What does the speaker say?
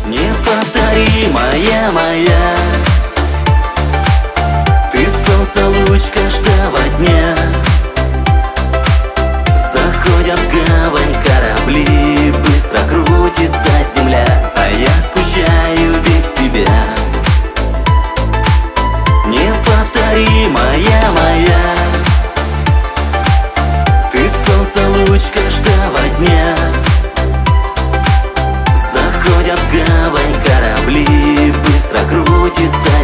Неповторимая моя, ты солнце, луч каждого дня. Заходят в гавань корабли, быстро крутится земля, а я скучаю без тебя. Неповторимая моя, ты солнце, луч каждого дня. Заходят в гавань корабли, быстро крутится